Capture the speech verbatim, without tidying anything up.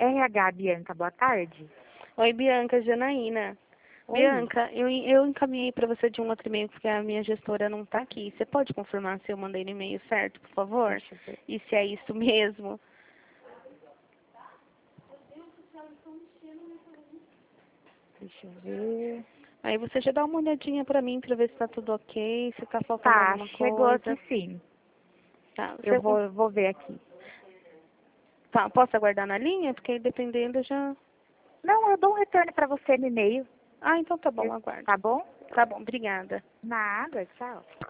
R H, Bianca, boa tarde. Oi, Bianca, Janaína. Oi. Bianca, eu, eu encaminhei para você de um outro e-mail porque a minha gestora não está aqui. Você pode confirmar se eu mandei no e-mail certo, por favor? Deixa eu ver. E se é isso mesmo? Deixa eu ver. Aí você já dá uma olhadinha para mim para ver se está tudo ok, se está faltando Tá, alguma chegou coisa. aqui sim. Tá, Eu você... vou, vou ver aqui. tá, posso aguardar na linha? Porque aí dependendo eu já... Não, eu dou um retorno pra você no e-mail. Ah, então tá bom, aguardo. Tá bom? Tá bom, obrigada. Nada, tchau.